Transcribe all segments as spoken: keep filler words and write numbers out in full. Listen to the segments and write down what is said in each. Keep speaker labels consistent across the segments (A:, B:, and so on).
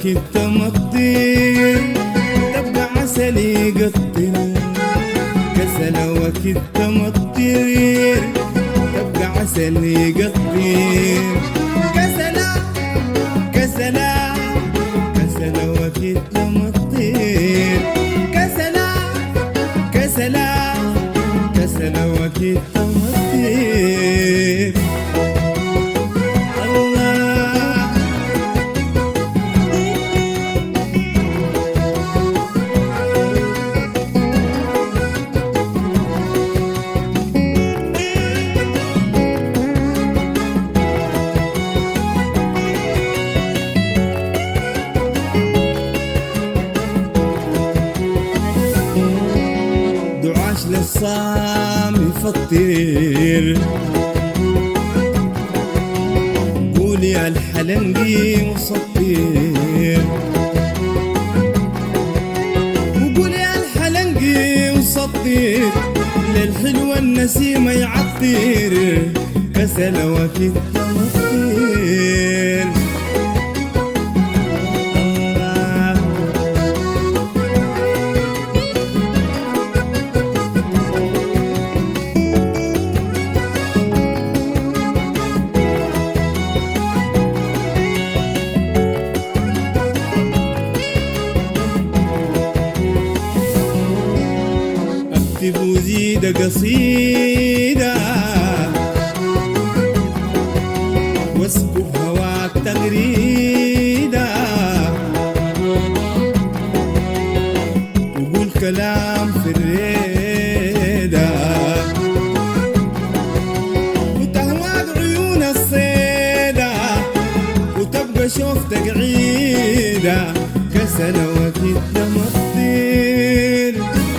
A: وكنت مطير تبقى عسل يقطر. كسلة وكنت مطير تبقى عسل يقطر. كسلة كسلة كسلة وكنت مطير. كسلة كسلة كسلة وكنت مطير. دعاش للصام يفطر. قول يا الحلنقي وصطير. وقول يا الحلنقي وصطير للحلوة النسيمة يعطر. كسلة وكنت مطير. اكتب وزيد قصيدة واسكب هواك تغريدة. وقول كلام في الريدة وتهواك عيون الصيدة وتبقى شوفتك عيدة. كسلة وكنت مطير.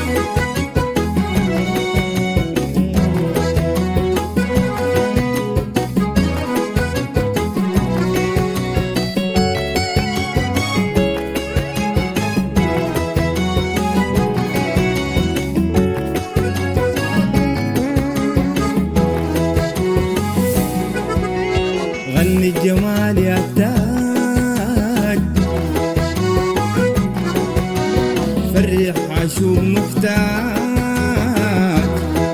A: غني الجمال يا تاج فرح عشوق محتاج.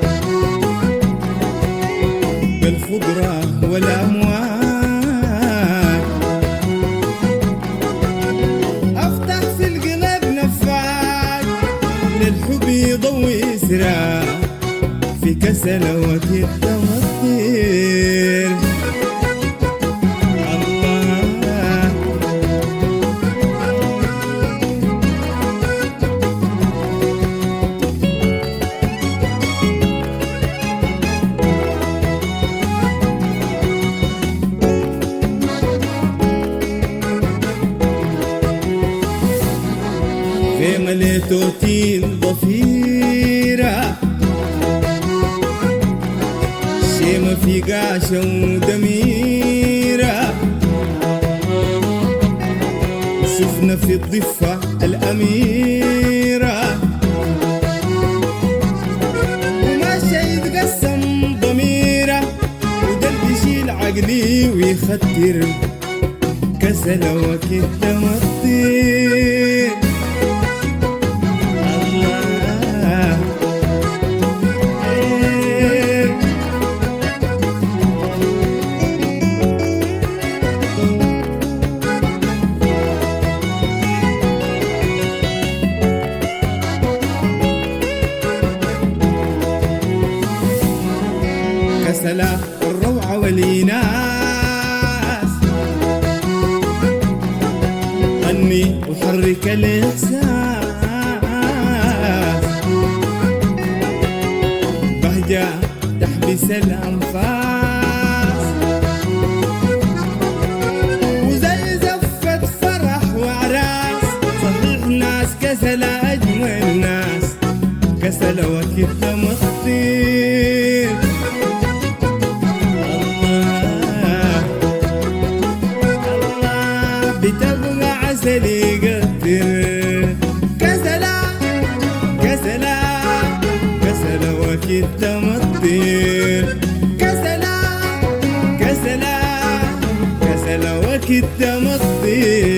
A: بالخضرة والأمواج أفتح في القلب نفاج للحب يضوي سراج. في كسلة وكنت مطير. خيمة لتوتين ضفيرة شيمة في قاشة ودميرة. شفنا في الضفة الأميرة وماشي يتقسم ضميرة ودلب يشيل عقلي ويختر. كسلة وكنت مطير. كسلة الروعة والإناس غني وحرك الإحساس. بهجة تحبس الأنفاس وزي زفة فرح وعراس. صحيح ناس كسلة أجمل ناس. كسلة وكنت مطير. بتبقى عسل يقدر. كسلة كسلة كسلة وكنت مطير. كسلة كسلة كسلة وكنت مطير.